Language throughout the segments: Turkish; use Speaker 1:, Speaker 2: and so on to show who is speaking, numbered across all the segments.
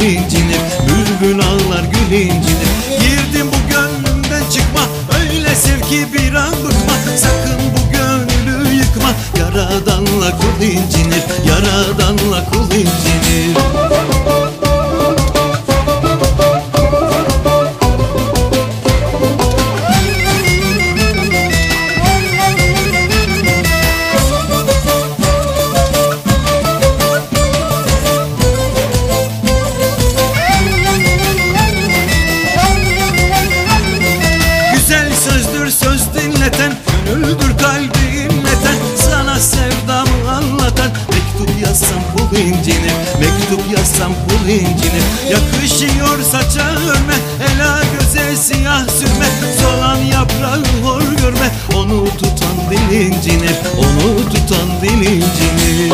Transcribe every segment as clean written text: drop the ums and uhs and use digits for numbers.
Speaker 1: kul incinir. Bülbül ağlar gül incinir. Girdim bu gönlümden çıkma, öyle sev ki bir an bıkma. Sakın bu gönlü yıkma, yaradanla kul incinir. Yaradanla kul incinir. Sözdür söz dinleten, gönüldür kalbi inleten, sana sevdamı anlatan. Mektup yazsam kul incinir, mektup yazsam kul incinir. Yakışıyor saça örme, ela göze siyah sürme. Solan yaprağı hor görme, onu tutan dil incinir, onu tutan dil incinir.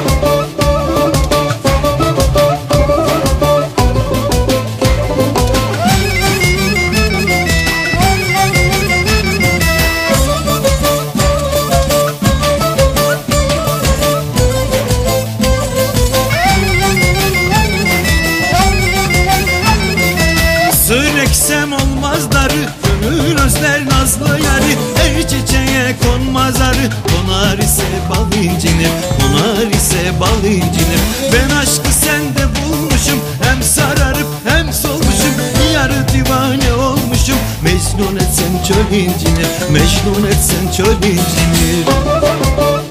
Speaker 1: Eksem olmaz darı, gönül özler nazlı yarı. Her çiçeğe konmaz arı, konar ise bal incinir, konar ise bal incinir. Ben aşkı sende bulmuşum, hem sararıp hem solmuşum. Yarı divane olmuşum, Mecnun etsen çöl incinir, Mecnun etsen çöl incinir.